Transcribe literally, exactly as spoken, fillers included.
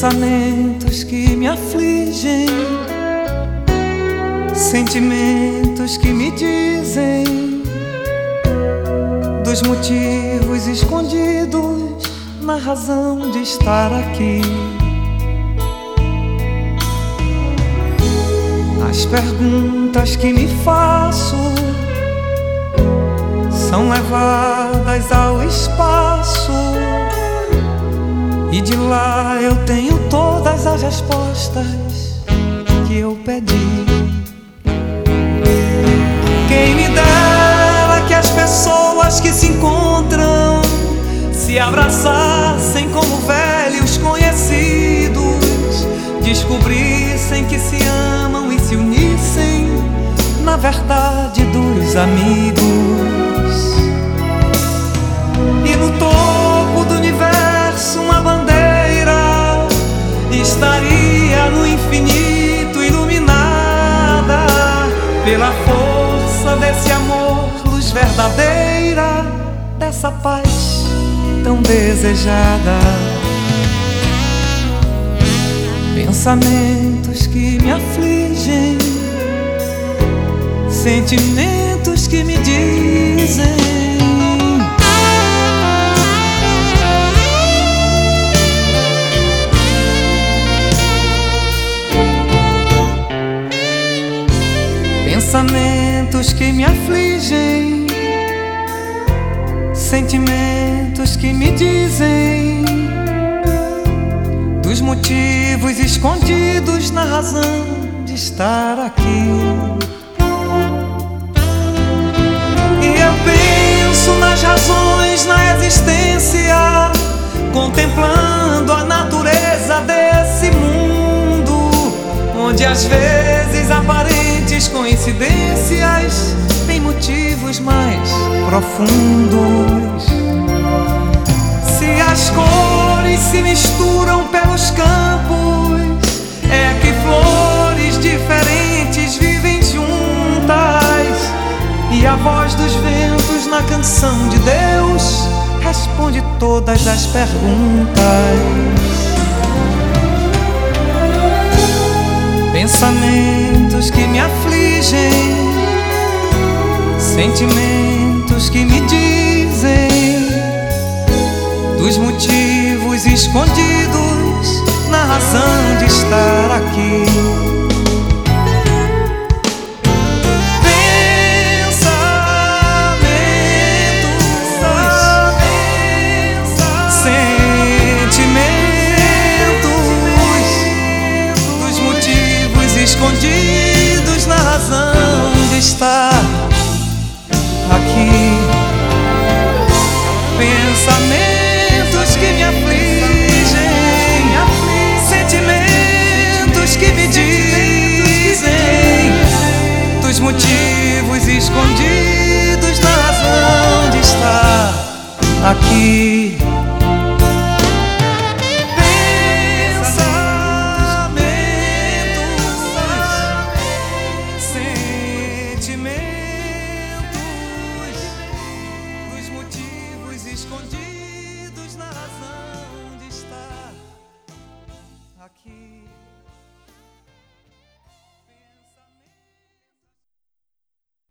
Pensamentos que me afligem, sentimentos que me dizem dos motivos escondidos na razão de estar aqui. As perguntas que me faço são levadas ao espaço, e de lá eu tenho todas as respostas que eu pedi. Quem me dera que as pessoas que se encontram se abraçassem como velhos conhecidos, descobrissem que se amam e se unissem na verdade dos amigos. E no topo do universo uma bandeira estaria no infinito iluminada pela força desse amor, luz verdadeira dessa paz tão desejada. Pensamentos que me afligem, sentimentos que me dizem Pensamentos que me afligem, sentimentos que me dizem dos motivos escondidos na razão de estar aqui. E eu penso nas razões, na existência, contemplando a natureza desse mundo, onde às vezes aparentes coincidências têm motivos mais profundos. Se as cores se misturam pelos campos, é que flores diferentes vivem juntas, e a voz dos ventos na canção de Deus responde todas as perguntas. Pensamentos que me afligem, sentimentos que me dizem dos motivos escondidos na razão de estar aqui. Escondidos na razão de estar aqui. Pensamentos que me afligem, sentimentos que me dizem dos motivos escondidos na razão de estar aqui. Escondidos na razão de estar aqui.